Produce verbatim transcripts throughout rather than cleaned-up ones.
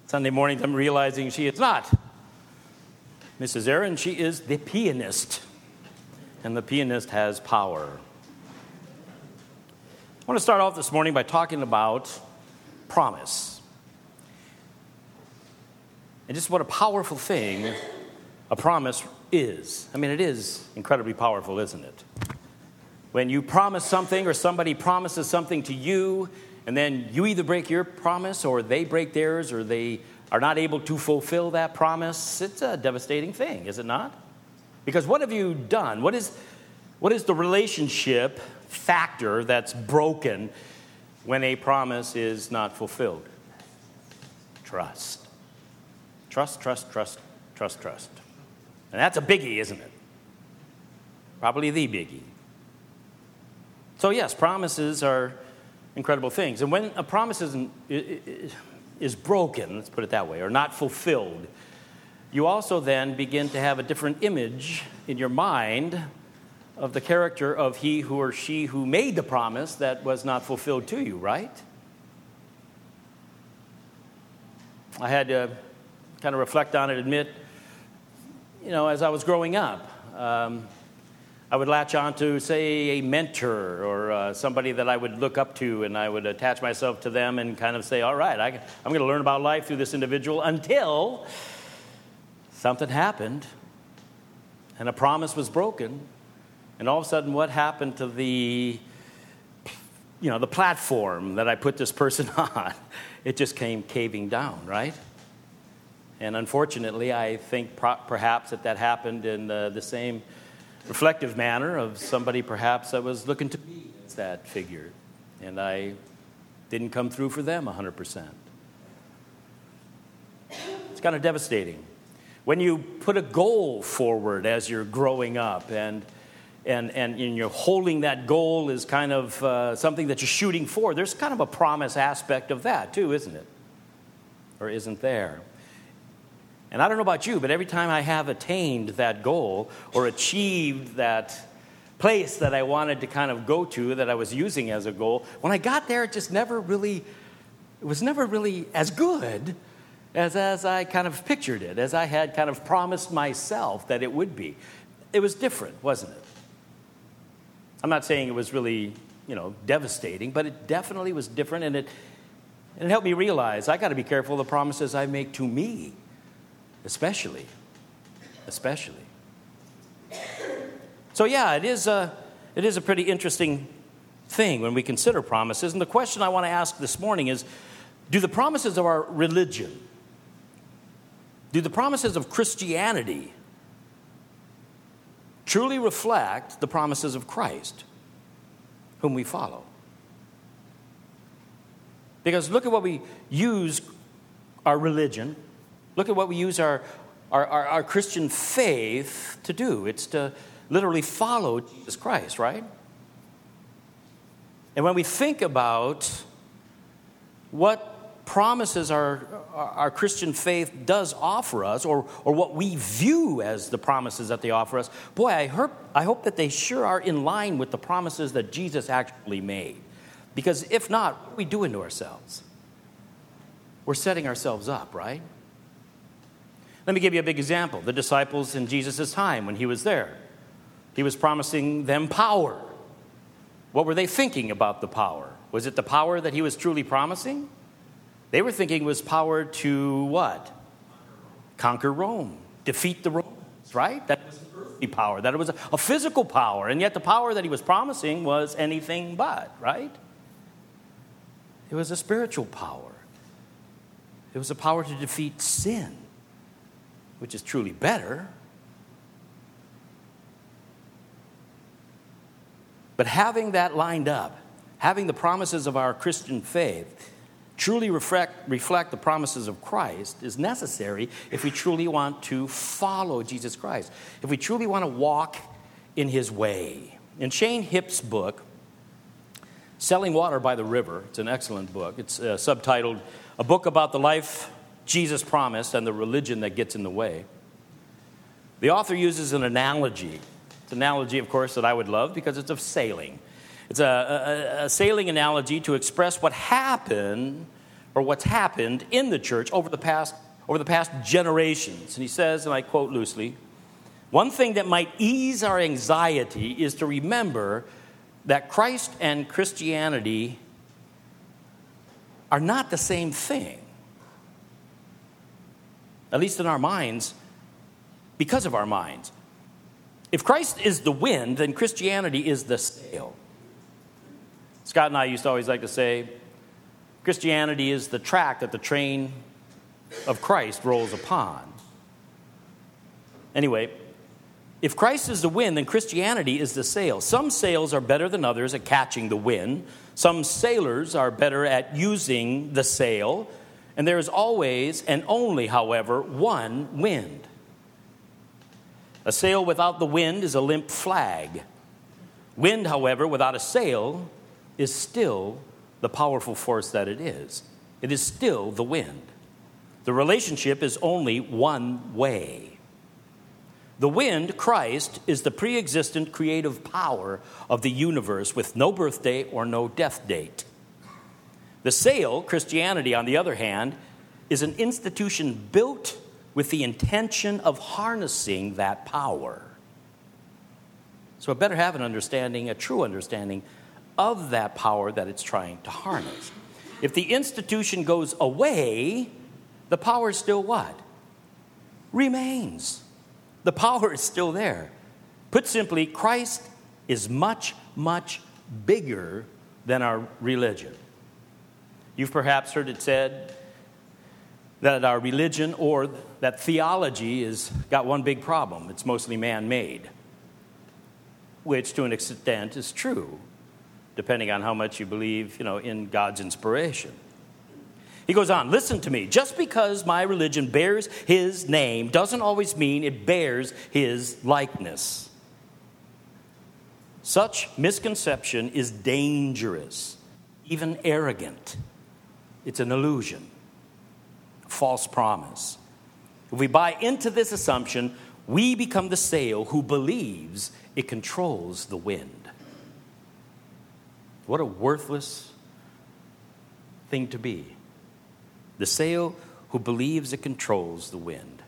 Sunday morning, I'm realizing she is not Missus Aaron. She is the pianist, and the pianist has power. I want to start off this morning by talking about promise. And just what a powerful thing a promise is. I mean, it is incredibly powerful, isn't it? When you promise something or somebody promises something to you, and then you either break your promise or they break theirs or they are not able to fulfill that promise, it's a devastating thing, is it not? Because what have you done? What is, what is the relationship factor that's broken when a promise is not fulfilled? Trust. Trust, trust, trust, trust, trust. And that's a biggie, isn't it? Probably the biggie. So yes, promises are incredible things. And when a promise isn't, is broken, let's put it that way, or not fulfilled, you also then begin to have a different image in your mind of the character of he who or she who made the promise that was not fulfilled to you, right? I had to kind of reflect on it, admit, you know, as I was growing up, um, I would latch on to, say, a mentor or uh, somebody that I would look up to, and I would attach myself to them and kind of say, all right, I, I'm going to learn about life through this individual until something happened and a promise was broken. And all of a sudden, what happened to the, you know, the platform that I put this person on? It just came caving down, right? And unfortunately, I think pro- perhaps that that happened in uh, the same reflective manner of somebody perhaps that was looking to be as that figure. And I didn't come through for them one hundred percent. It's kind of devastating. When you put a goal forward as you're growing up and and, and, and you're holding that goal is kind of uh, something that you're shooting for, there's kind of a promise aspect of that too, isn't it? Or isn't there? And I don't know about you, but every time I have attained that goal or achieved that place that I wanted to kind of go to, that I was using as a goal, when I got there, it just never really, it was never really as good as, as I kind of pictured it, as I had kind of promised myself that it would be. It was different, wasn't it? I'm not saying it was really, you know, devastating, but it definitely was different, and it, and it helped me realize I got to be careful of the promises I make to me. Especially, especially. So yeah, it is a, it is a pretty interesting thing when we consider promises. And the question I want to ask this morning is, do the promises of our religion, do the promises of Christianity truly reflect the promises of Christ, whom we follow? Because look at what we use our religion, look at what we use our, our, our, our Christian faith to do. It's to literally follow Jesus Christ, right? And when we think about what promises our, our Christian faith does offer us, or, or what we view as the promises that they offer us, boy, I hope, I hope that they sure are in line with the promises that Jesus actually made. Because if not, what are we doing to ourselves? We're setting ourselves up, right? Let me give you a big example. The disciples in Jesus' time when he was there, he was promising them power. What were they thinking about the power? Was it the power that he was truly promising? They were thinking it was power to what? Conquer Rome, defeat the Romans, right? That was an earthly power, that it was a physical power, and yet the power that he was promising was anything but, right? It was a spiritual power. It was a power to defeat sin, which is truly better. But having that lined up, having the promises of our Christian faith truly reflect, reflect the promises of Christ is necessary if we truly want to follow Jesus Christ, if we truly want to walk in his way. In Shane Hipp's book, Selling Water by the River, it's an excellent book. It's uh, subtitled, A Book About the Life Jesus Promised and the Religion That Gets in the Way. The author uses an analogy. It's an analogy, of course, that I would love because it's of sailing. It's a, a, a sailing analogy to express what happened or what's happened in the church over the past over the past generations. And he says, and I quote loosely, one thing that might ease our anxiety is to remember that Christ and Christianity are not the same thing. At least in our minds, because of our minds. If Christ is the wind, then Christianity is the sail. Scott and I used to always like to say, Christianity is the track that the train of Christ rolls upon. Anyway, if Christ is the wind, then Christianity is the sail. Some sails are better than others at catching the wind. Some sailors are better at using the sail. And there is always and only, however, one wind. A sail without the wind is a limp flag. Wind, however, without a sail is still the powerful force that it is. It is still the wind. The relationship is only one way. The wind, Christ, is the pre-existent creative power of the universe with no birthday or no death date. The sail, Christianity, on the other hand, is an institution built with the intention of harnessing that power. So it better have an understanding, a true understanding of that power that it's trying to harness. If the institution goes away, the power is still what? Remains. The power is still there. Put simply, Christ is much, much bigger than our religion. You've perhaps heard it said that our religion or that theology has got one big problem. It's mostly man-made, which to an extent is true, depending on how much you believe, you know, in God's inspiration. He goes on, listen to me. Just because my religion bears his name doesn't always mean it bears his likeness. Such misconception is dangerous, even arrogant. It's an illusion, a false promise. If we buy into this assumption, we become the sail who believes it controls the wind. What a worthless thing to be. The sail who believes it controls the wind.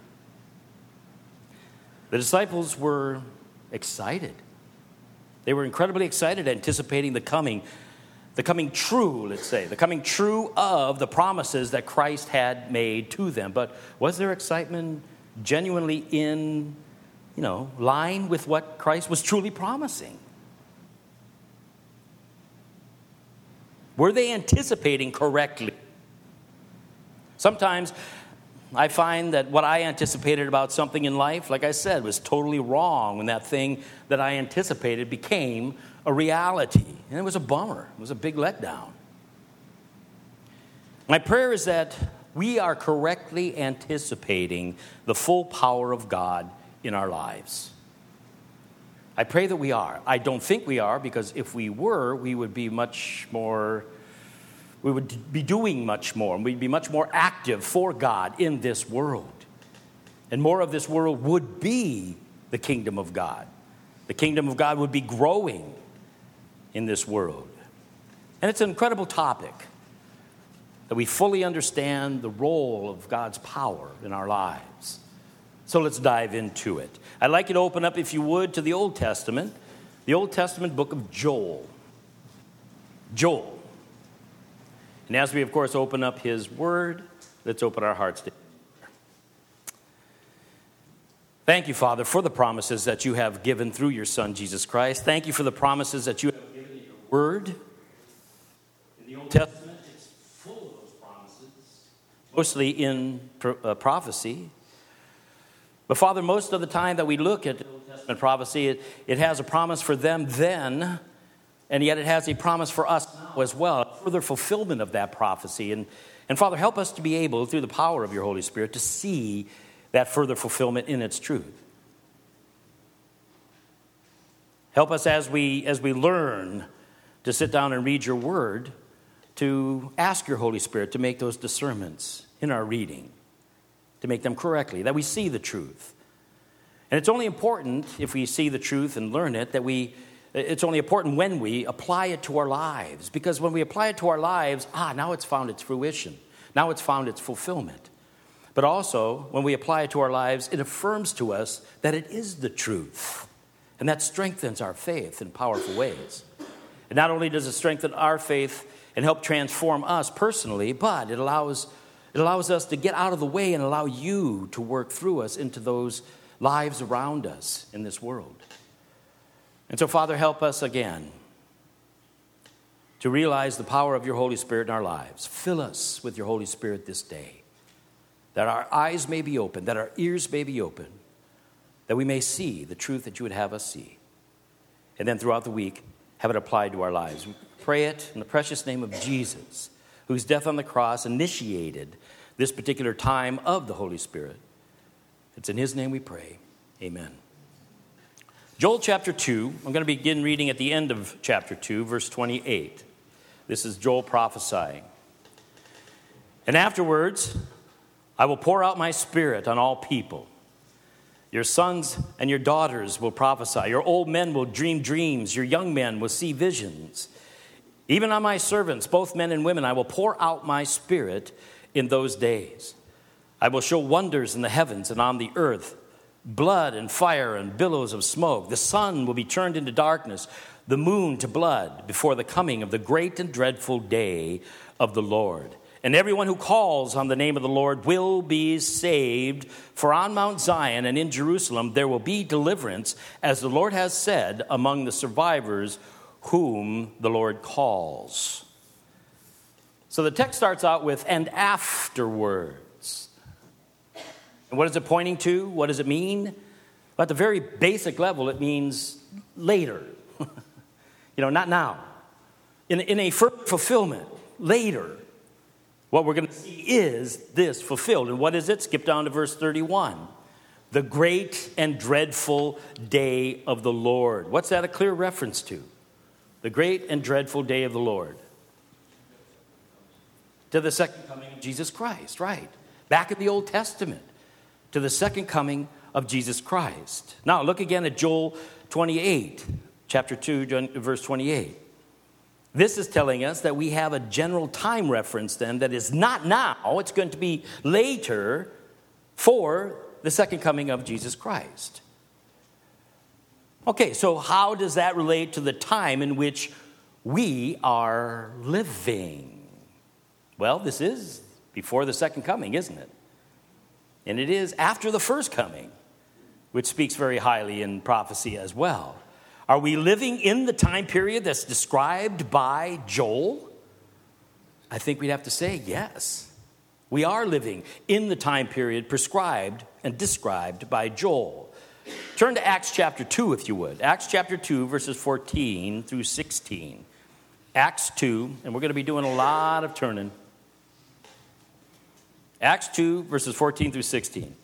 The disciples were excited. They were incredibly excited, anticipating the coming, the coming true, let's say, the coming true of the promises that Christ had made to them. But was their excitement genuinely in, you know, line with what Christ was truly promising? Were they anticipating correctly? Sometimes I find that what I anticipated about something in life, like I said, was totally wrong when that thing that I anticipated became a reality. And it was a bummer. It was a big letdown. My prayer is that we are correctly anticipating the full power of God in our lives. I pray that we are. I don't think we are, because if we were, we would be much more... We would be doing much more, and we'd be much more active for God in this world. And more of this world would be the kingdom of God. The kingdom of God would be growing in this world. And it's an incredible topic that we fully understand the role of God's power in our lives. So let's dive into it. I'd like you to open up, if you would, to the Old Testament, the Old Testament book of Joel. Joel. And as we, of course, open up his word, let's open our hearts to him. Thank you, Father, for the promises that you have given through your Son, Jesus Christ. Thank you for the promises that you have given in your word. In the Old Testament, it's full of those promises, mostly in uh, prophecy. But, Father, most of the time that we look at the Old Testament prophecy, it, it has a promise for them then, and yet it has a promise for us now as well, a further fulfillment of that prophecy. And, and Father, help us to be able, through the power of your Holy Spirit, to see that further fulfillment in its truth. Help us as we, as we learn to sit down and read your word, to ask your Holy Spirit to make those discernments in our reading, to make them correctly, that we see the truth. And it's only important, if we see the truth and learn it, that we It's only important when we apply it to our lives. Because when we apply it to our lives, ah, now it's found its fruition. Now it's found its fulfillment. But also, when we apply it to our lives, it affirms to us that it is the truth. And that strengthens our faith in powerful ways. And not only does it strengthen our faith and help transform us personally, but it allows, it allows us to get out of the way and allow you to work through us into those lives around us in this world. And so, Father, help us again to realize the power of your Holy Spirit in our lives. Fill us with your Holy Spirit this day, that our eyes may be open, that our ears may be open, that we may see the truth that you would have us see. And then throughout the week, have it applied to our lives. We pray it in the precious name of Jesus, whose death on the cross initiated this particular time of the Holy Spirit. It's in his name we pray. Amen. Joel chapter two, I'm going to begin reading at the end of chapter two, verse twenty-eight. This is Joel prophesying. And afterwards, I will pour out my spirit on all people. Your sons and your daughters will prophesy. Your old men will dream dreams. Your young men will see visions. Even on my servants, both men and women, I will pour out my spirit in those days. I will show wonders in the heavens and on the earth, blood and fire and billows of smoke. The sun will be turned into darkness, the moon to blood, before the coming of the great and dreadful day of the Lord. And everyone who calls on the name of the Lord will be saved. For on Mount Zion and in Jerusalem there will be deliverance, as the Lord has said, among the survivors whom the Lord calls. So the text starts out with, and afterwards. And what is it pointing to? What does it mean? At the very basic level, it means later. you know, not now. In, in a fulfillment, later. What we're going to see is this fulfilled. And what is it? Skip down to verse thirty-one. The great and dreadful day of the Lord. What's that a clear reference to? The great and dreadful day of the Lord. To the second coming of Jesus Christ, right. Back in the Old Testament. To the second coming of Jesus Christ. Now, look again at Joel twenty-eight, chapter two, verse twenty-eight. This is telling us that we have a general time reference then that is not now, it's going to be later for the second coming of Jesus Christ. Okay, so how does that relate to the time in which we are living? Well, this is before the second coming, isn't it? And it is after the first coming, which speaks very highly in prophecy as well. Are we living in the time period that's described by Joel? I think we'd have to say yes. We are living in the time period prescribed and described by Joel. Turn to Acts chapter two, if you would. Acts chapter two, verses fourteen through sixteen. Acts two, and we're going to be doing a lot of turning. Acts two, verses fourteen through sixteen.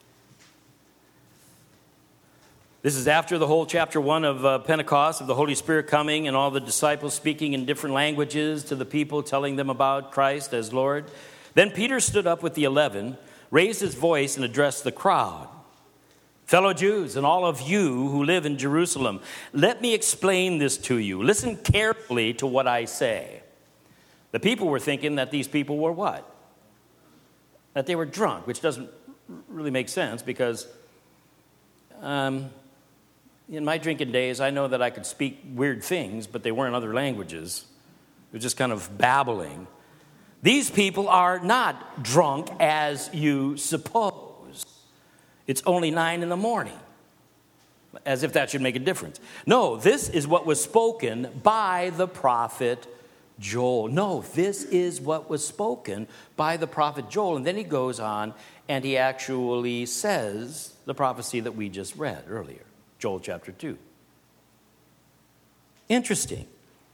This is after the whole chapter one of uh, Pentecost, of the Holy Spirit coming and all the disciples speaking in different languages to the people, telling them about Christ as Lord. Then Peter stood up with the eleven, raised his voice, and addressed the crowd. Fellow Jews and all of you who live in Jerusalem, let me explain this to you. Listen carefully to what I say. The people were thinking that these people were what? That they were drunk, which doesn't really make sense because um, in my drinking days, I know that I could speak weird things, but they weren't other languages. It was just kind of babbling. These people are not drunk as you suppose. It's only nine in the morning, as if that should make a difference. No, this is what was spoken by the prophet Joel. No, this is what was spoken by the prophet Joel. And then he goes on and he actually says the prophecy that we just read earlier, Joel chapter two. Interesting.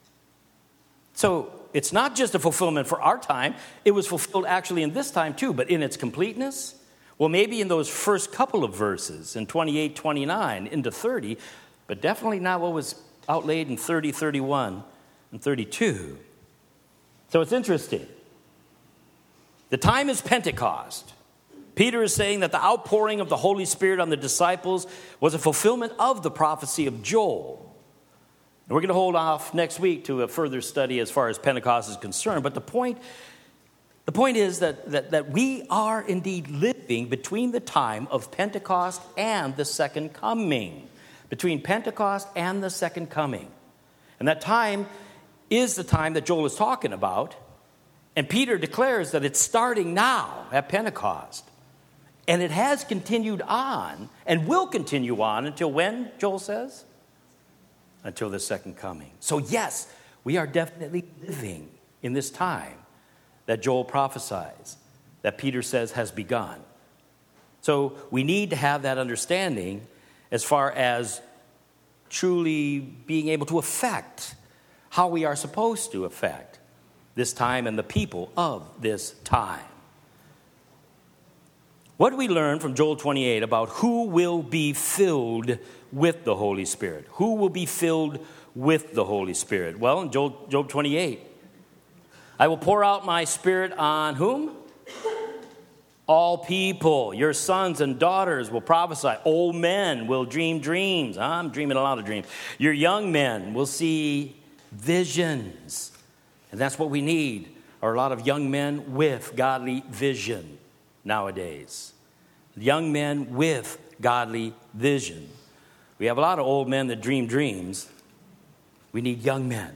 So it's not just a fulfillment for our time. It was fulfilled actually in this time too, but in its completeness, well, maybe in those first couple of verses, in twenty-eight, twenty-nine, into thirty, but definitely not what was outlaid in thirty, thirty-one, and thirty-two. So it's interesting. The time is Pentecost. Peter is saying that the outpouring of the Holy Spirit on the disciples was a fulfillment of the prophecy of Joel. And we're going to hold off next week to a further study as far as Pentecost is concerned. But the point, the point is that, that, that we are indeed living between the time of Pentecost and the second coming. Between Pentecost and the second coming. And that time is the time that Joel is talking about. And Peter declares that it's starting now at Pentecost. And it has continued on and will continue on until when, Joel says? Until the second coming. So yes, we are definitely living in this time that Joel prophesies, that Peter says has begun. So we need to have that understanding as far as truly being able to affect how we are supposed to affect this time and the people of this time. What do we learn from Joel twenty-eight about who will be filled with the Holy Spirit? Who will be filled with the Holy Spirit? Well, in Joel, Job twenty-eight, I will pour out my Spirit on whom? All people. Your sons and daughters will prophesy. Old men will dream dreams. I'm dreaming a lot of dreams. Your young men will see visions. And that's what we need, are a lot of young men with godly vision nowadays. Young men with godly vision. We have a lot of old men that dream dreams. We need young men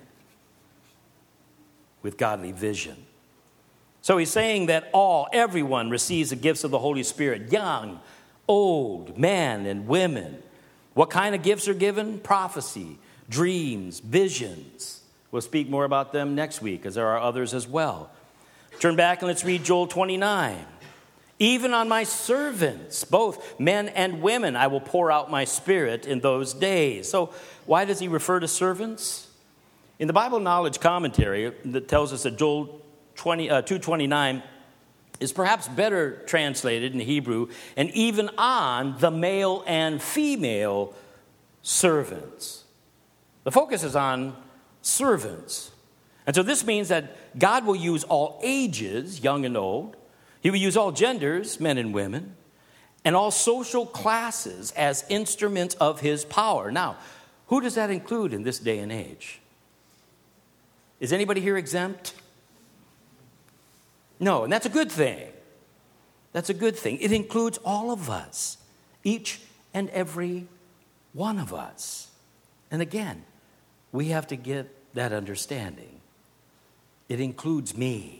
with godly vision. So he's saying that all, everyone receives the gifts of the Holy Spirit. Young, old, men and women. What kind of gifts are given? Prophecy, dreams, visions. We'll speak more about them next week, because there are others as well. Turn back and let's read Joel twenty-nine. Even on my servants, both men and women, I will pour out my Spirit in those days. So why does he refer to servants? In the Bible Knowledge Commentary that tells us that Joel two twenty-nine is perhaps better translated in Hebrew, and even on the male and female servants. The focus is on servants. And so this means that God will use all ages, young and old. He will use all genders, men and women, and all social classes as instruments of his power. Now, who does that include in this day and age? Is anybody here exempt? No, and that's a good thing. That's a good thing. It includes all of us, each and every one of us. And again, we have to get that understanding. It includes me.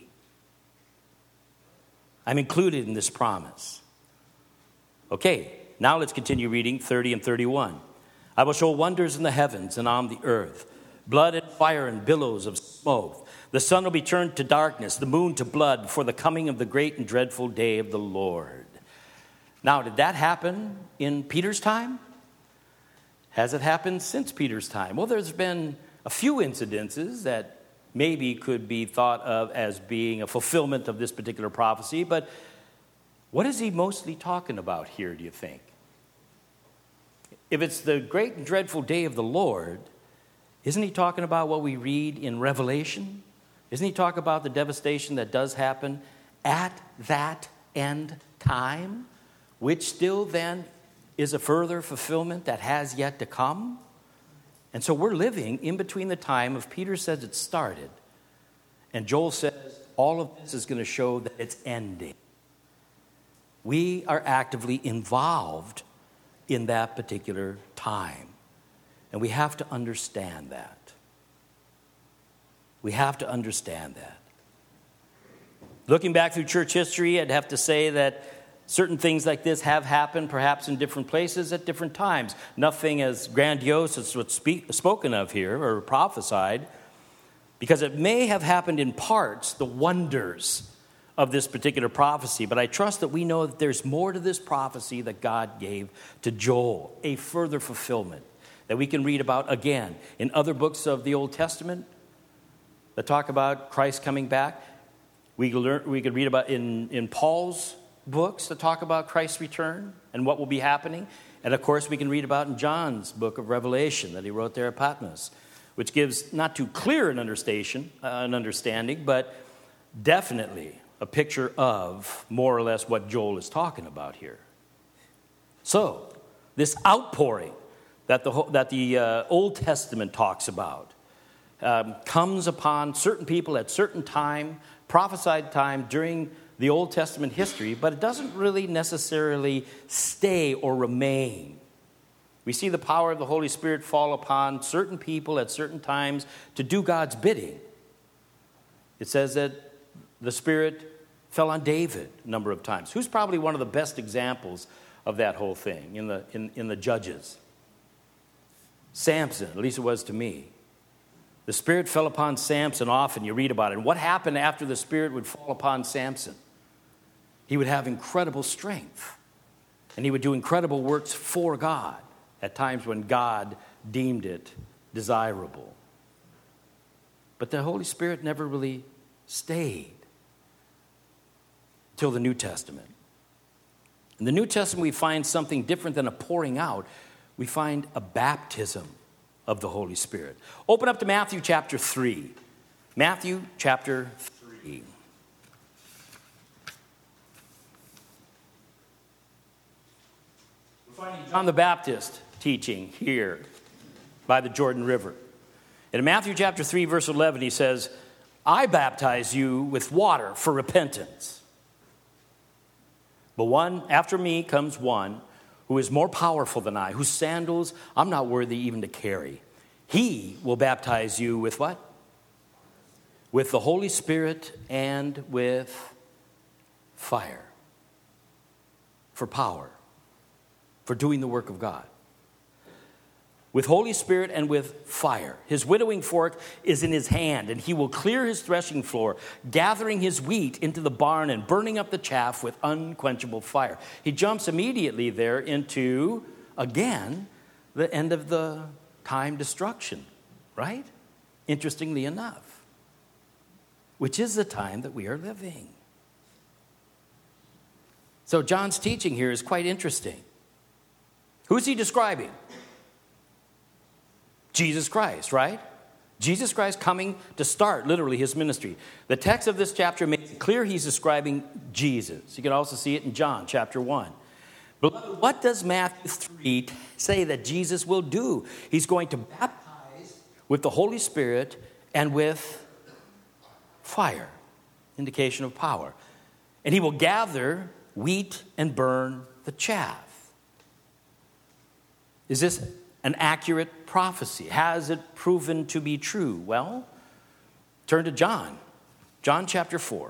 I'm included in this promise. Okay, now let's continue reading thirty and thirty-one. I will show wonders in the heavens and on the earth, blood and fire and billows of smoke. The sun will be turned to darkness, the moon to blood, before the coming of the great and dreadful day of the Lord. Now, did that happen in Peter's time? Has it happened since Peter's time? Well, there's been a few incidences that maybe could be thought of as being a fulfillment of this particular prophecy, but what is he mostly talking about here, do you think? If it's the great and dreadful day of the Lord, isn't he talking about what we read in Revelation? Isn't he talking about the devastation that does happen at that end time, which still then is a further fulfillment that has yet to come? And so we're living in between the time of Peter says it started, and Joel says all of this is going to show that it's ending. We are actively involved in that particular time, and we have to understand that. We have to understand that. Looking back through church history, I'd have to say that certain things like this have happened, perhaps in different places at different times. Nothing as grandiose as what's speak, spoken of here or prophesied, because it may have happened in parts, the wonders of this particular prophecy. But I trust that we know that there's more to this prophecy that God gave to Joel, a further fulfillment that we can read about again in other books of the Old Testament that talk about Christ coming back. We could, learn, we could read about in, in Paul's books that talk about Christ's return and what will be happening. And of course, we can read about in John's book of Revelation that he wrote there at Patmos, which gives not too clear an understanding, uh, an understanding, but definitely a picture of more or less what Joel is talking about here. So, this outpouring that the, that the uh, Old Testament talks about um, comes upon certain people at certain time, prophesied time during the Old Testament history, but it doesn't really necessarily stay or remain. We see the power of the Holy Spirit fall upon certain people at certain times to do God's bidding. It says that the Spirit fell on David a number of times. Who's probably one of the best examples of that whole thing in the, in, in the Judges? Samson, at least it was to me. The Spirit fell upon Samson often. You read about it. And what happened after the Spirit would fall upon Samson? He would have incredible strength. And he would do incredible works for God at times when God deemed it desirable. But the Holy Spirit never really stayed till the New Testament. In the New Testament, we find something different than a pouring out. We find a baptism of the Holy Spirit. Open up to Matthew chapter three. Matthew chapter three. We're finding John the Baptist teaching here by the Jordan River. And in Matthew chapter three, verse eleven, he says, I baptize you with water for repentance. But one, after me comes one who is more powerful than I, whose sandals I'm not worthy even to carry. He will baptize you with what? With the Holy Spirit and with fire. For power. For doing the work of God. With Holy Spirit and with fire. His winnowing fork is in his hand, and he will clear his threshing floor, gathering his wheat into the barn and burning up the chaff with unquenchable fire. He jumps immediately there into, again, the end of the time destruction, right? Interestingly enough, which is the time that we are living. So John's teaching here is quite interesting. Who's he describing? Jesus Christ, right? Jesus Christ coming to start, literally, his ministry. The text of this chapter makes it clear he's describing Jesus. You can also see it in John chapter one. But what does Matthew three say that Jesus will do? He's going to baptize with the Holy Spirit and with fire, indication of power. And he will gather wheat and burn the chaff. Is this an accurate prophecy? Has it proven to be true? Well, turn to John. John chapter four.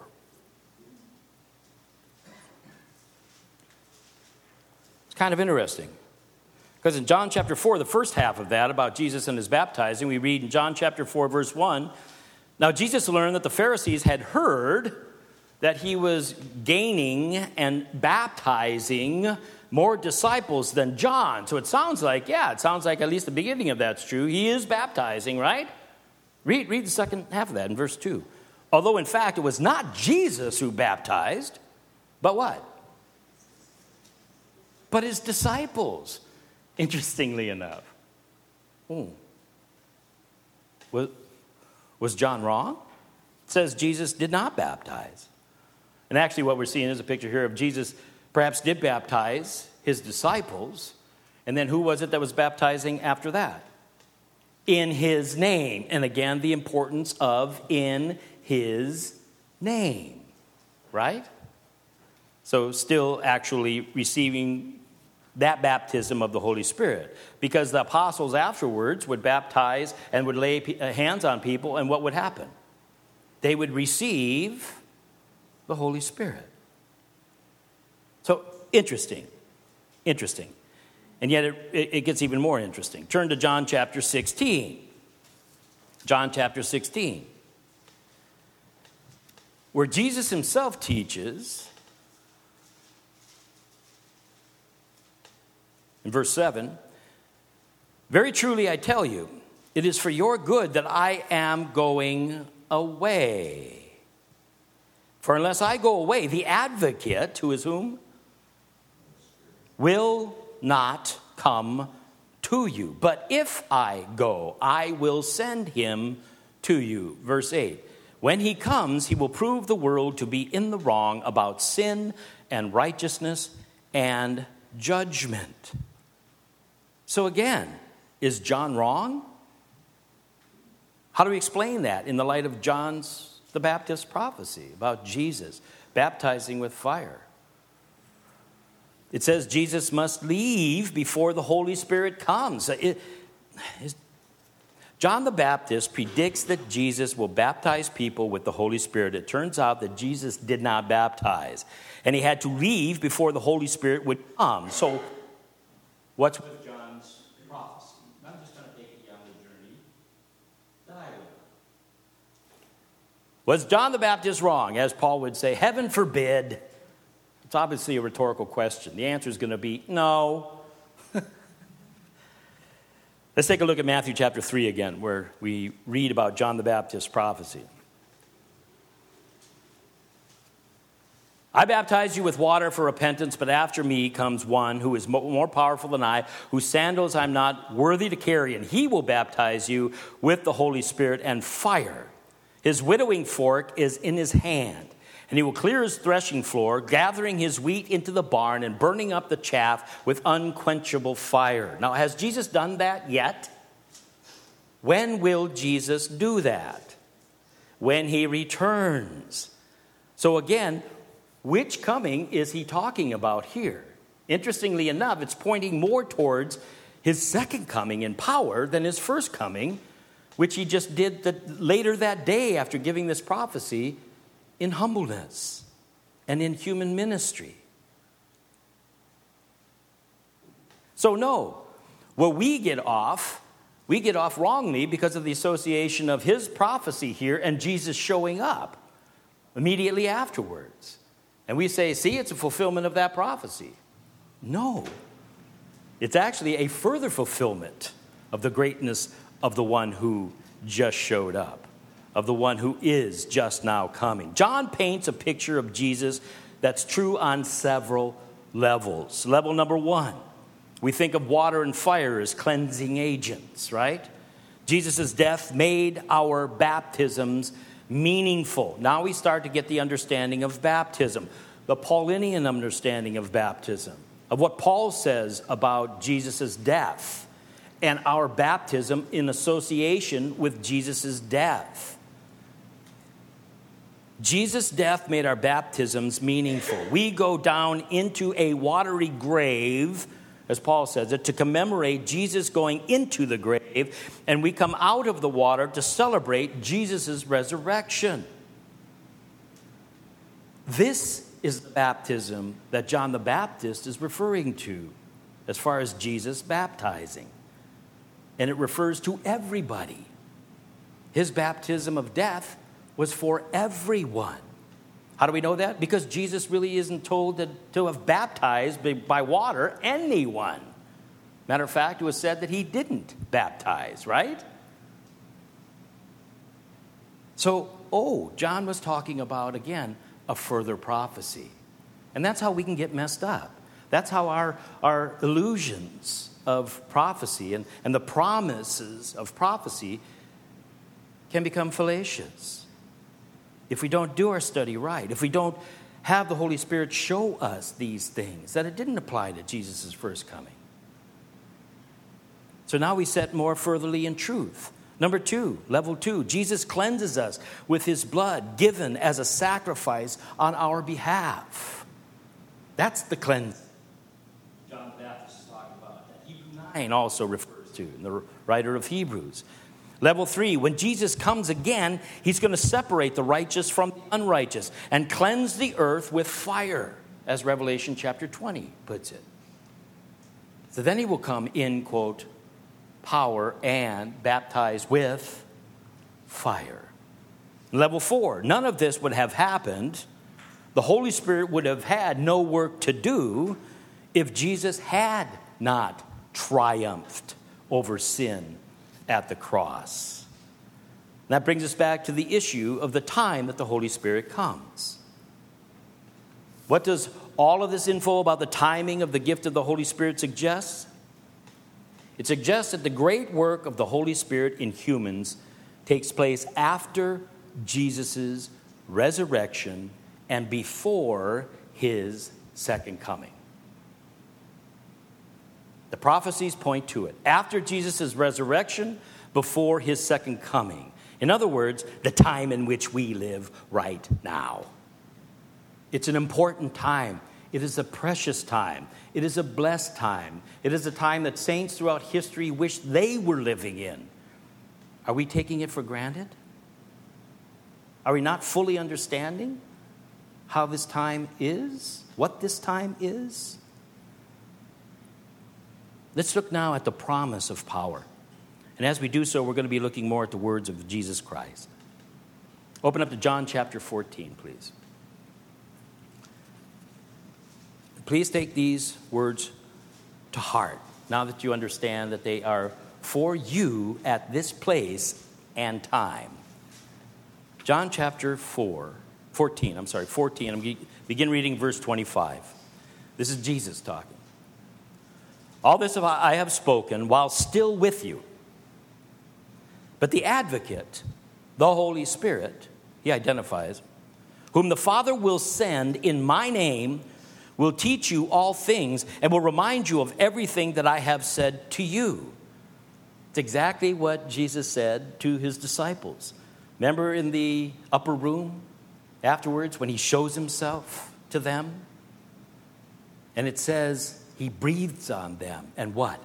It's kind of interesting. Because in John chapter four, the first half of that, about Jesus and his baptizing, we read in John chapter four, verse one, now Jesus learned that the Pharisees had heard that he was gaining and baptizing more disciples than John. So it sounds like, yeah, it sounds like at least the beginning of that's true. He is baptizing, right? Read, read the second half of that in verse two. Although, in fact, it was not Jesus who baptized, but what? But his disciples, interestingly enough. Oh. Was, was John wrong? It says Jesus did not baptize. And actually what we're seeing is a picture here of Jesus perhaps did baptize his disciples. And then who was it that was baptizing after that? In his name. And again, the importance of in his name. Right? So still actually receiving that baptism of the Holy Spirit. Because the apostles afterwards would baptize and would lay hands on people, and what would happen? They would receive the Holy Spirit. So, interesting. Interesting. And yet it, it gets even more interesting. Turn to John chapter sixteen. John chapter sixteen. Where Jesus himself teaches, in verse seven, very truly I tell you, it is for your good that I am going away. For unless I go away, the advocate, who is whom? Will not come to you. But if I go, I will send him to you. Verse eight. When he comes, he will prove the world to be in the wrong about sin and righteousness and judgment. So again, Is John wrong? How do we explain that in the light of John's the Baptist prophecy about Jesus baptizing with fire? It says Jesus must leave before the Holy Spirit comes. It, it, John the Baptist predicts that Jesus will baptize people with the Holy Spirit. It turns out that Jesus did not baptize, and he had to leave before the Holy Spirit would come. So, what's with John's prophecy? I'm just going to take you on the journey that I went. Was John the Baptist wrong? As Paul would say, heaven forbid. It's obviously a rhetorical question. The answer is going to be no. Let's take a look at Matthew chapter three again, where we read about John the Baptist's prophecy. I baptize you with water for repentance, but after me comes one who is more powerful than I, whose sandals I'm not worthy to carry, and he will baptize you with the Holy Spirit and fire. His winnowing fork is in his hand, and he will clear his threshing floor, gathering his wheat into the barn and burning up the chaff with unquenchable fire. Now, has Jesus done that yet? When will Jesus do that? When he returns. So again, which coming is he talking about here? Interestingly enough, it's pointing more towards his second coming in power than his first coming, which he just did the, later that day after giving this prophecy in humbleness and in human ministry. So no, well, we get off, we get off wrongly because of the association of his prophecy here and Jesus showing up immediately afterwards. And we say, see, it's a fulfillment of that prophecy. No, it's actually a further fulfillment of the greatness of the one who just showed up, of the one who is just now coming. John paints a picture of Jesus that's true on several levels. Level number one, we think of water and fire as cleansing agents, right? Jesus' death made our baptisms meaningful. Now we start to get the understanding of baptism, the Paulinian understanding of baptism, of what Paul says about Jesus' death and our baptism in association with Jesus' death. Jesus' death made our baptisms meaningful. We go down into a watery grave, as Paul says it, to commemorate Jesus going into the grave, and we come out of the water to celebrate Jesus' resurrection. This is the baptism that John the Baptist is referring to as far as Jesus baptizing. And it refers to everybody. His baptism of death was for everyone. How do we know that? Because Jesus really isn't told to, to have baptized by water anyone. Matter of fact, it was said that he didn't baptize, right? So, oh, John was talking about, again, a further prophecy. And that's how we can get messed up. That's how our, our illusions of prophecy and, and the promises of prophecy can become fallacious. If we don't do our study right, if we don't have the Holy Spirit show us these things, that it didn't apply to Jesus' first coming. So now we set more furtherly in truth. Number two, level two, Jesus cleanses us with his blood given as a sacrifice on our behalf. That's the cleansing John the Baptist is talking about, that Hebrews nine also refers to in the writer of Hebrews. Level three, when Jesus comes again, he's going to separate the righteous from the unrighteous and cleanse the earth with fire, as Revelation chapter twenty puts it. So then he will come in, quote, power and baptize with fire. Level four, none of this would have happened. The Holy Spirit would have had no work to do if Jesus had not triumphed over sin at the cross. And that brings us back to the issue of the time that the Holy Spirit comes. What does all of this info about the timing of the gift of the Holy Spirit suggest? It suggests that the great work of the Holy Spirit in humans takes place after Jesus' resurrection and before his second coming. The prophecies point to it. After Jesus' resurrection, before his second coming. In other words, the time in which we live right now. It's an important time. It is a precious time. It is a blessed time. It is a time that saints throughout history wish they were living in. Are we taking it for granted? Are we not fully understanding how this time is? What this time is? Let's look now at the promise of power. And as we do so, we're going to be looking more at the words of Jesus Christ. Open up to John chapter fourteen, please. Please take these words to heart now that you understand that they are for you at this place and time. John chapter four, fourteen, I'm sorry, fourteen. I'm going to begin reading verse twenty-five. This is Jesus talking. All this have I have spoken while still with you. But the advocate, the Holy Spirit, he identifies, whom the Father will send in my name, will teach you all things and will remind you of everything that I have said to you. It's exactly what Jesus said to his disciples. Remember in the upper room afterwards when he shows himself to them? And it says he breathes on them. And what?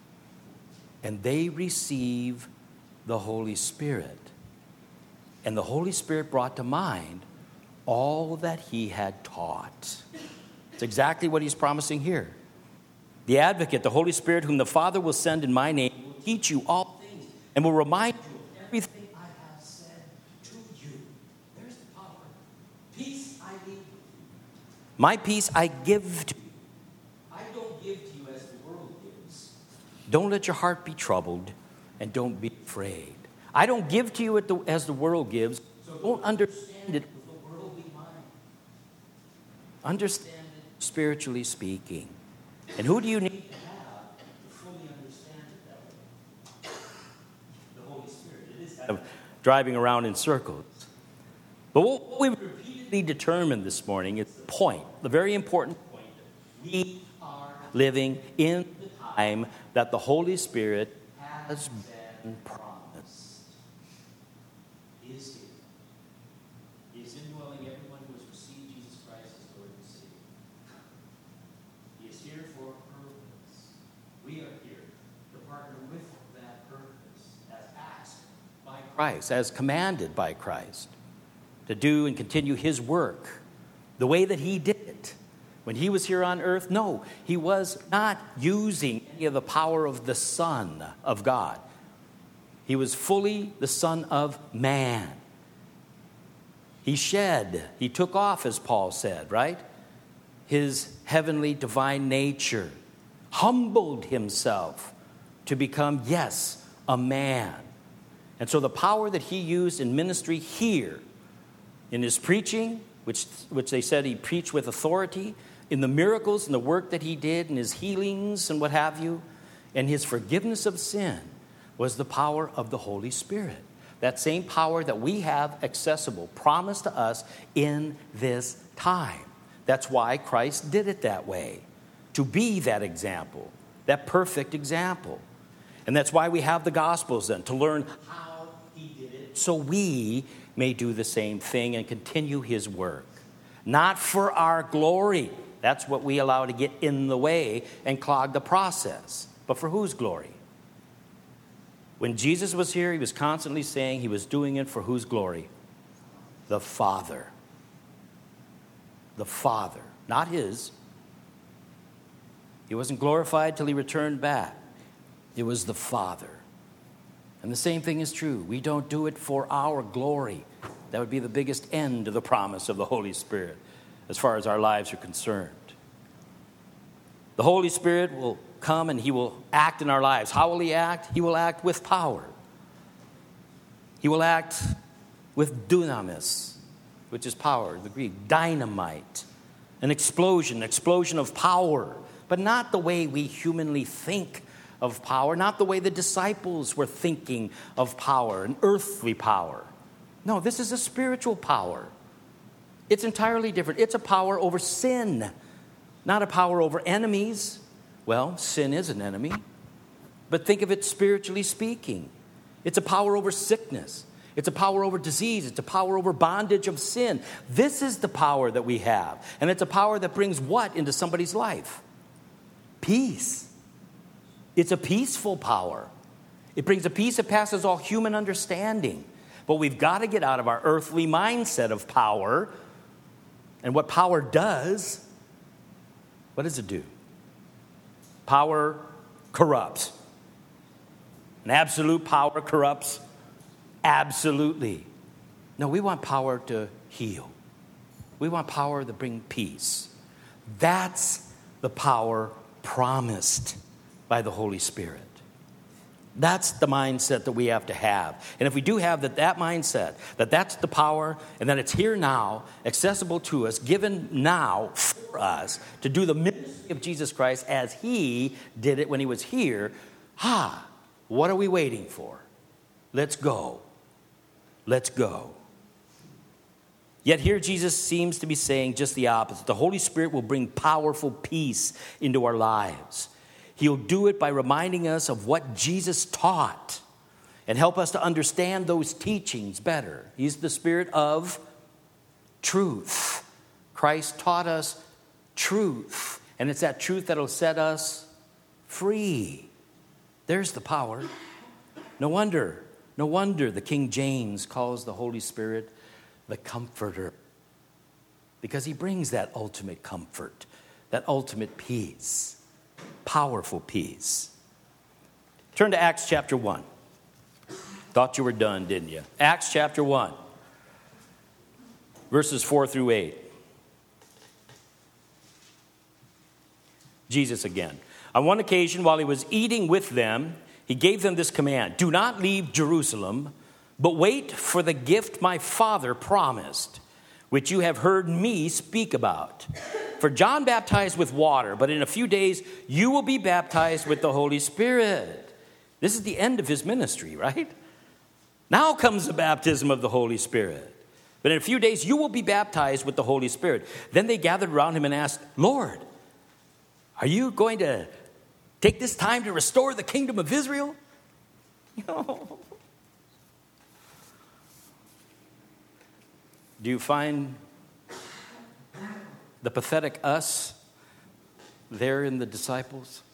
And they receive the Holy Spirit. And the Holy Spirit brought to mind all that he had taught. It's exactly what he's promising here. The advocate, the Holy Spirit, whom the Father will send in my name, will teach you all things and will remind you of everything I have said to you. There's the power. Peace I leave with you. My peace I give to you. I don't give to you as the world gives. Don't let your heart be troubled and don't be afraid. I don't give to you as the world gives, so don't understand it with the worldly mind. Understand it spiritually speaking. And who do you need to have to fully understand it that way? The Holy Spirit. It is kind of driving around in circles. But what we've repeatedly determined this morning is the point, the very important point. We are living in the time that the Holy Spirit has been promised. He is here. He is indwelling everyone who has received Jesus Christ as Lord and Savior. He is here for a purpose. We are here to partner with that purpose as asked by Christ, as commanded by Christ, to do and continue his work the way that he did it. When he was here on earth, no, he was not using any of the power of the Son of God. He was fully the Son of Man. He shed, he took off, as Paul said, right? His heavenly divine nature, humbled himself to become, yes, a man. And so the power that he used in ministry here, in his preaching, which, which they said he preached with authority, in the miracles and the work that he did, in his healings and what have you, and his forgiveness of sin, was the power of the Holy Spirit. That same power that we have accessible, promised to us in this time. That's why Christ did it that way, to be that example, that perfect example. And that's why we have the Gospels then, to learn how he did it, so we may do the same thing and continue his work. Not for our glory. That's what we allow to get in the way and clog the process. But for whose glory? When Jesus was here, he was constantly saying he was doing it for whose glory? The Father. The Father, not his. He wasn't glorified till he returned back. It was the Father. And the same thing is true. We don't do it for our glory. That would be the biggest end to the promise of the Holy Spirit as far as our lives are concerned. The Holy Spirit will come and he will act in our lives. How will he act? He will act with power. He will act with dunamis, which is power, the Greek, dynamite, an explosion, an explosion of power, but not the way we humanly think of power, not the way the disciples were thinking of power, an earthly power. No, this is a spiritual power. It's entirely different. It's a power over sin, not a power over enemies, Well, sin is an enemy, but think of it spiritually speaking. It's a power over sickness. It's a power over disease. It's a power over bondage of sin. This is the power that we have. And it's a power that brings what into somebody's life? Peace. It's a peaceful power. It brings a peace that passes all human understanding. But we've got to get out of our earthly mindset of power. And what power does, what does it do? Power corrupts. And absolute power corrupts absolutely. No, we want power to heal. We want power to bring peace. That's the power promised by the Holy Spirit. That's the mindset that we have to have. And if we do have that, that mindset, that that's the power, and that it's here now, accessible to us, given now for us to do the ministry of Jesus Christ as he did it when he was here, ha, what are we waiting for? Let's go. Let's go. Yet here Jesus seems to be saying just the opposite. The Holy Spirit will bring powerful peace into our lives. He'll do it by reminding us of what Jesus taught and help us to understand those teachings better. He's the Spirit of truth. Christ taught us truth, and it's that truth that'll set us free. There's the power. No wonder, no wonder the King James calls the Holy Spirit the Comforter, because he brings that ultimate comfort, that ultimate peace. Powerful peace. Turn to Acts chapter one. Thought you were done, didn't you? Acts chapter one, verses four through eight. Jesus again. On one occasion, while he was eating with them, he gave them this command: do not leave Jerusalem, but wait for the gift my Father promised, which you have heard me speak about. For John baptized with water, but in a few days you will be baptized with the Holy Spirit. This is the end of his ministry, right? Now comes the baptism of the Holy Spirit. But in a few days you will be baptized with the Holy Spirit. Then they gathered around him and asked, Lord, are you going to take this time to restore the kingdom of Israel? No. Do you find the pathetic us there in the disciples?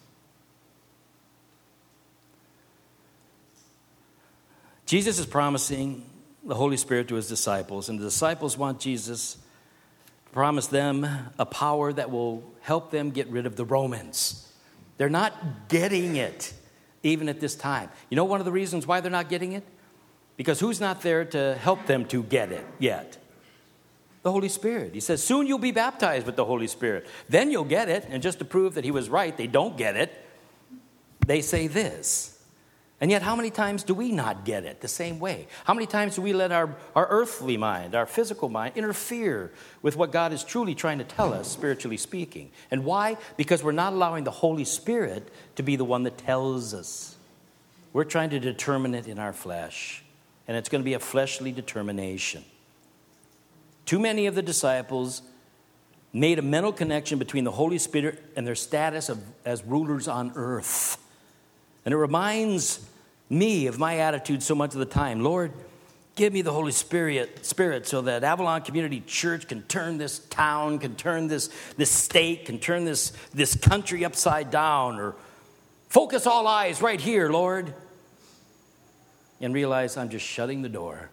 Jesus is promising the Holy Spirit to his disciples, and the disciples want Jesus to promise them a power that will help them get rid of the Romans. They're not getting it, even at this time. You know one of the reasons why they're not getting it? Because who's not there to help them to get it yet? The Holy Spirit. He says, soon you'll be baptized with the Holy Spirit. Then you'll get it. And just to prove that he was right, they don't get it. They say this. And yet how many times do we not get it the same way? How many times do we let our, our earthly mind, our physical mind, interfere with what God is truly trying to tell us, spiritually speaking? And why? Because we're not allowing the Holy Spirit to be the one that tells us. We're trying to determine it in our flesh. And it's going to be a fleshly determination. Too many of the disciples made a mental connection between the Holy Spirit and their status of, as rulers on earth. And it reminds me of my attitude so much of the time. Lord, give me the Holy Spirit, Spirit so that Avalon Community Church can turn this town, can turn this, this state, can turn this, this country upside down. Or focus all eyes right here, Lord. And realize I'm just shutting the door.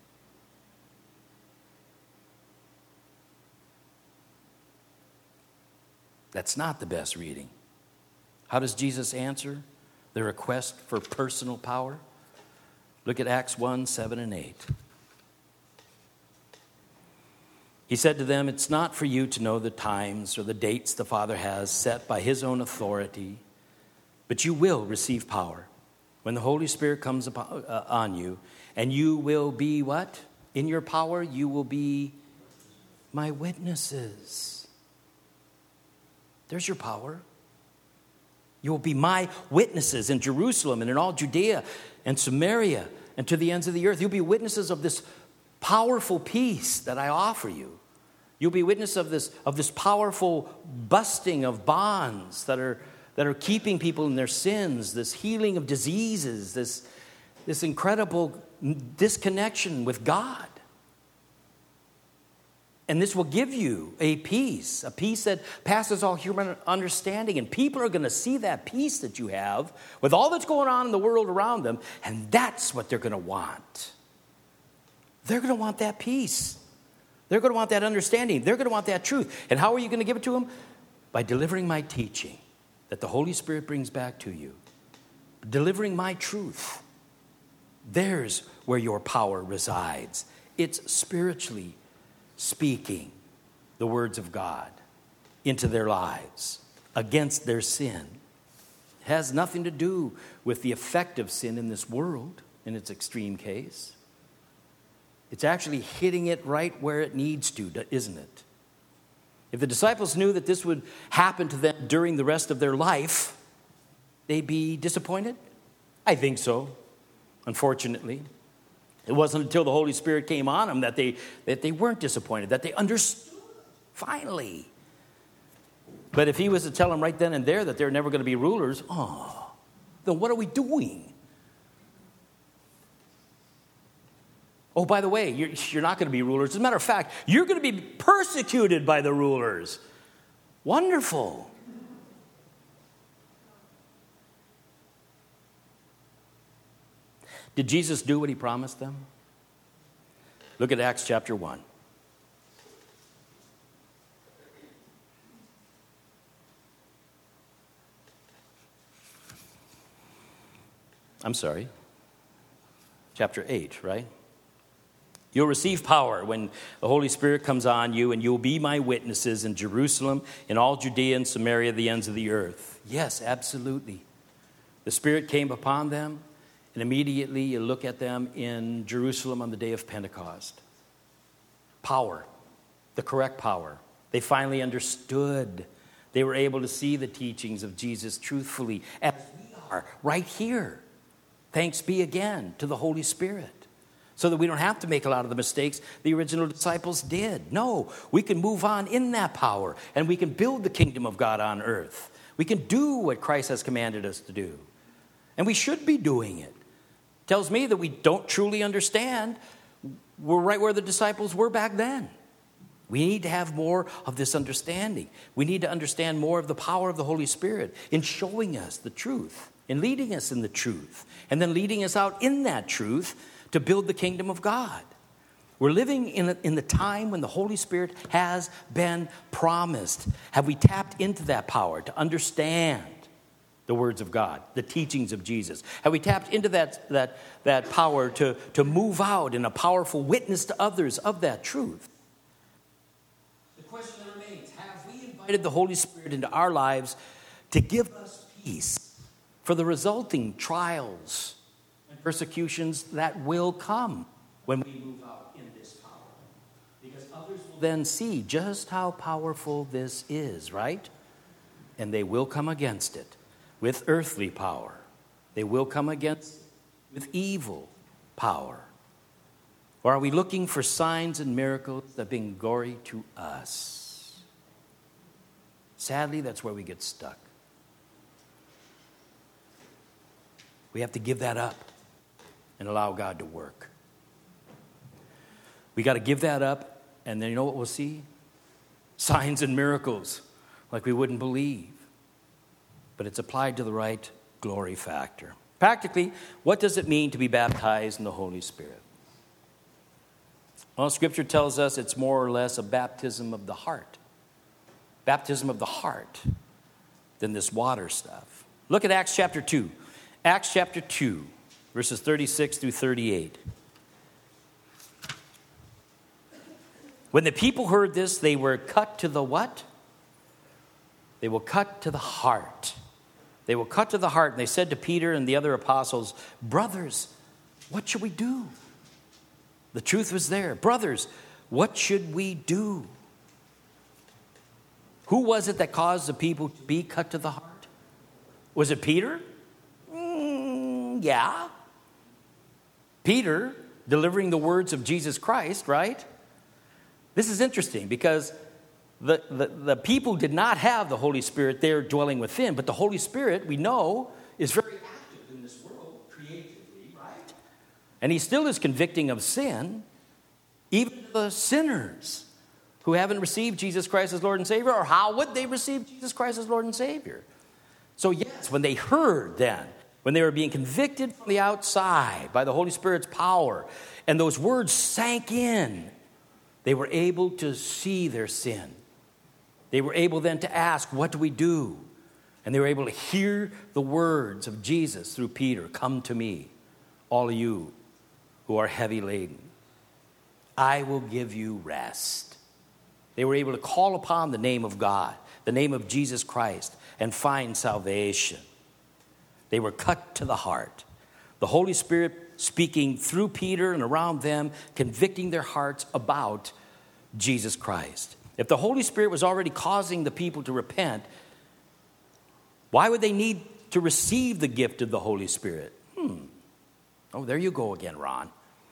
That's not the best reading. How does Jesus answer the request for personal power? Look at Acts one, seven, and eight. He said to them, it's not for you to know the times or the dates the Father has set by his own authority, but you will receive power when the Holy Spirit comes upon, uh, on you, and you will be what? In your power, you will be my witnesses. There's your power. You will be my witnesses in Jerusalem and in all Judea and Samaria and to the ends of the earth. You'll be witnesses of this powerful peace that I offer you. You'll be witness of this, of this powerful busting of bonds that are that are keeping people in their sins, this healing of diseases, this, this incredible disconnection with God. And this will give you a peace, a peace that passes all human understanding. And people are going to see that peace that you have with all that's going on in the world around them, and that's what they're going to want. They're going to want that peace. They're going to want that understanding. They're going to want that truth. And how are you going to give it to them? By delivering my teaching that the Holy Spirit brings back to you. Delivering my truth. There's where your power resides. It's spiritually speaking the words of God into their lives against their sin. It has nothing to do with the effect of sin in this world, in its extreme case. It's actually hitting it right where it needs to, isn't it? If the disciples knew that this would happen to them during the rest of their life, they'd be disappointed? I think so, unfortunately. It wasn't until the Holy Spirit came on them that they, that they weren't disappointed, that they understood, finally. But if he was to tell them right then and there that they're never going to be rulers, oh, then what are we doing? Oh, by the way, you're, you're not going to be rulers. As a matter of fact, you're going to be persecuted by the rulers. Wonderful. Did Jesus do what he promised them? Look at Acts chapter one. I'm sorry. Chapter eight, right? You'll receive power when the Holy Spirit comes on you, and you'll be my witnesses in Jerusalem, in all Judea and Samaria, the ends of the earth. Yes, absolutely. The Spirit came upon them. And immediately you look at them in Jerusalem on the day of Pentecost. Power, the correct power. They finally understood. They were able to see the teachings of Jesus truthfully, as we are right here. Thanks be again to the Holy Spirit. So that we don't have to make a lot of the mistakes the original disciples did. No, we can move on in that power, and we can build the kingdom of God on earth. We can do what Christ has commanded us to do. And we should be doing it. Tells me that we don't truly understand. We're right where the disciples were back then. We need to have more of this understanding. We need to understand more of the power of the Holy Spirit in showing us the truth, in leading us in the truth, and then leading us out in that truth to build the kingdom of God. We're living in, a, in the time when the Holy Spirit has been promised. Have we tapped into that power to understand the words of God, the teachings of Jesus? Have we tapped into that, that, that power to, to move out in a powerful witness to others of that truth? The question that remains, have we invited the Holy Spirit into our lives to give us peace for the resulting trials and persecutions that will come when we move out in this power? Because others will then see just how powerful this is, right? And they will come against it. With earthly power. They will come against with evil power. Or are we looking for signs and miracles that bring glory to us? Sadly, that's where we get stuck. We have to give that up and allow God to work. We got to give that up, and then you know what we'll see? Signs and miracles like we wouldn't believe. But it's applied to the right glory factor. Practically, what does it mean to be baptized in the Holy Spirit? Well, Scripture tells us it's more or less a baptism of the heart. Baptism of the heart than this water stuff. Look at Acts chapter two. Acts chapter two, verses thirty-six through thirty-eight. When the people heard this, they were cut to the what? They were cut to the heart. They were cut to the heart, and they said to Peter and the other apostles, "Brothers, what should we do?" The truth was there. Brothers, what should we do? Who was it that caused the people to be cut to the heart? Was it Peter? Mm, yeah. Peter delivering the words of Jesus Christ, right? This is interesting because The, the, the people did not have the Holy Spirit there dwelling within, but the Holy Spirit, we know, is very active in this world creatively, right? And he still is convicting of sin, even the sinners who haven't received Jesus Christ as Lord and Savior, or how would they receive Jesus Christ as Lord and Savior? So yes, when they heard then, when they were being convicted from the outside by the Holy Spirit's power, and those words sank in, they were able to see their sin. They were able then to ask, what do we do? And they were able to hear the words of Jesus through Peter, come to me, all of you who are heavy laden. I will give you rest. They were able to call upon the name of God, the name of Jesus Christ, and find salvation. They were cut to the heart. The Holy Spirit speaking through Peter and around them, convicting their hearts about Jesus Christ. If the Holy Spirit was already causing the people to repent, why would they need to receive the gift of the Holy Spirit? Hmm. Oh, there you go again, Ron.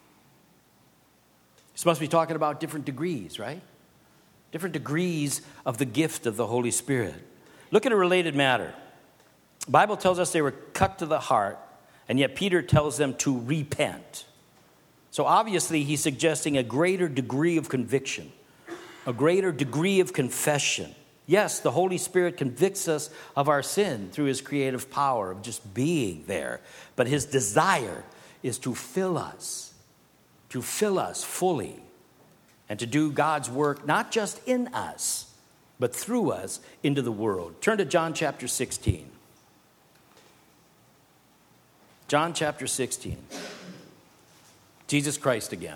He's supposed to be talking about different degrees, right? Different degrees of the gift of the Holy Spirit. Look at a related matter. The Bible tells us they were cut to the heart, and yet Peter tells them to repent. So obviously he's suggesting a greater degree of conviction, a greater degree of confession. Yes, the Holy Spirit convicts us of our sin through his creative power of just being there. But his desire is to fill us, to fill us fully, and to do God's work not just in us, but through us into the world. Turn to John chapter sixteen. John chapter sixteen. Jesus Christ again.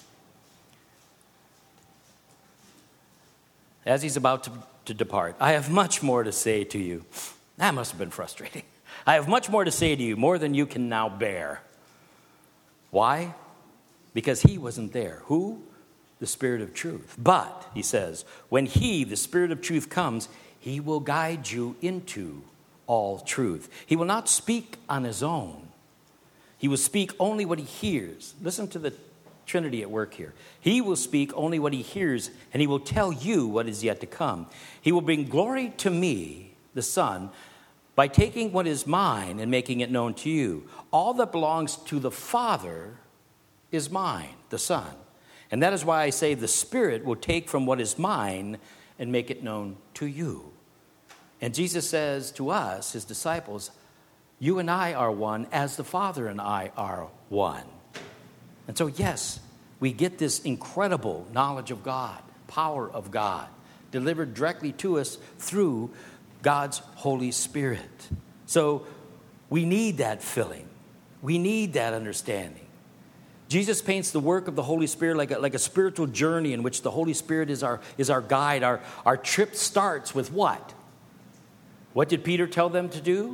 As he's about to, to depart, I have much more to say to you. That must have been frustrating. I have much more to say to you, more than you can now bear. Why? Because he wasn't there. Who? The Spirit of truth. But, he says, when he, the Spirit of truth, comes, he will guide you into all truth. He will not speak on his own. He will speak only what he hears. Listen to the Trinity at work here. He will speak only what he hears, and he will tell you what is yet to come. He will bring glory to me, the Son, by taking what is mine and making it known to you. All that belongs to the Father is mine, the Son. And that is why I say the Spirit will take from what is mine and make it known to you. And Jesus says to us, his disciples, you and I are one as the Father and I are one. And so, yes, we get this incredible knowledge of God, power of God, delivered directly to us through God's Holy Spirit. So we need that filling. We need that understanding. Jesus paints the work of the Holy Spirit like a, like a spiritual journey in which the Holy Spirit is our, is our guide. Our, our trip starts with what? What did Peter tell them to do?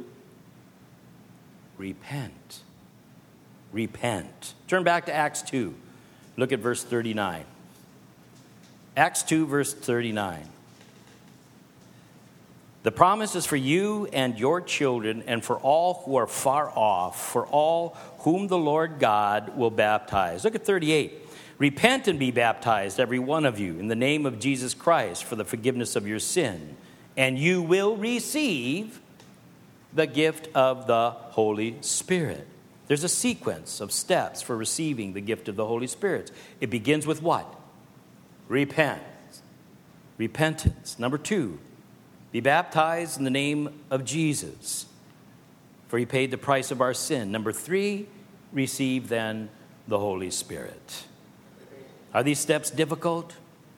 Repent. Repent. Turn back to Acts two. Look at verse thirty-nine. Acts two, verse thirty-nine. The promise is for you and your children and for all who are far off, for all whom the Lord God will baptize. Look at thirty-eight. Repent and be baptized, every one of you, in the name of Jesus Christ for the forgiveness of your sin, and you will receive the gift of the Holy Spirit. There's a sequence of steps for receiving the gift of the Holy Spirit. It begins with what? Repent. Repentance. Number two, be baptized in the name of Jesus, for he paid the price of our sin. Number three, receive then the Holy Spirit. Are these steps difficult?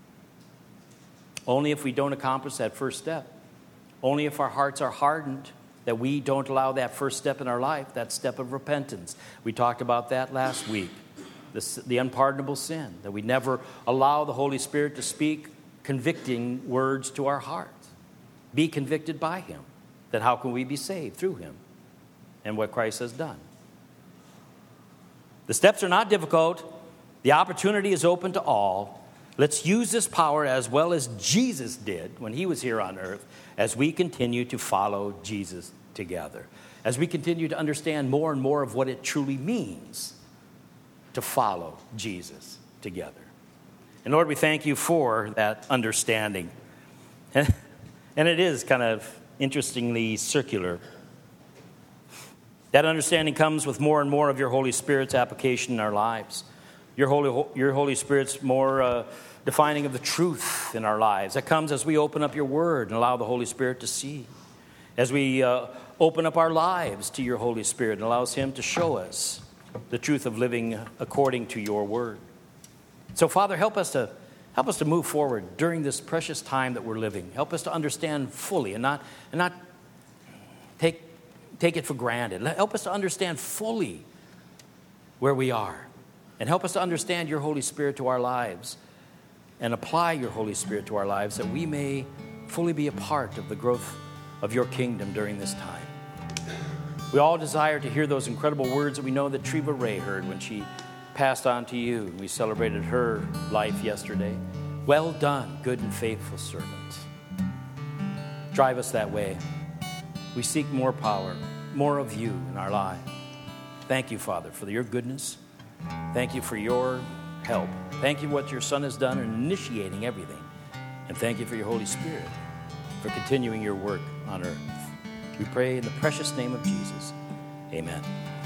Only if we don't accomplish that first step. Only if our hearts are hardened, that we don't allow that first step in our life, that step of repentance. We talked about that last week. The, the unpardonable sin, that we never allow the Holy Spirit to speak convicting words to our hearts. Be convicted by him. Then how can we be saved? Through him and what Christ has done. The steps are not difficult. The opportunity is open to all. Let's use this power as well as Jesus did when he was here on earth, as we continue to follow Jesus together, as we continue to understand more and more of what it truly means to follow Jesus together. And Lord, we thank you for that understanding. And, and it is kind of interestingly circular. That understanding comes with more and more of your Holy Spirit's application in our lives. Your Holy, your Holy Spirit's more uh, defining of the truth in our lives. That comes as we open up your word and allow the Holy Spirit to see. As we uh, open up our lives to your Holy Spirit and allows him to show us the truth of living according to your word. So, Father, help us to help us to move forward during this precious time that we're living. Help us to understand fully and not and not take take it for granted. Help us to understand fully where we are. And help us to understand your Holy Spirit to our lives and apply your Holy Spirit to our lives that we may fully be a part of the growth of your kingdom during this time. We all desire to hear those incredible words that we know that Treva Ray heard when she passed on to you. We celebrated her life yesterday. Well done, good and faithful servant. Drive us that way. We seek more power, more of you in our life. Thank you, Father, for your goodness. Thank you for your help. Thank you for what your Son has done in initiating everything. And thank you for your Holy Spirit for continuing your work on earth. We pray in the precious name of Jesus. Amen.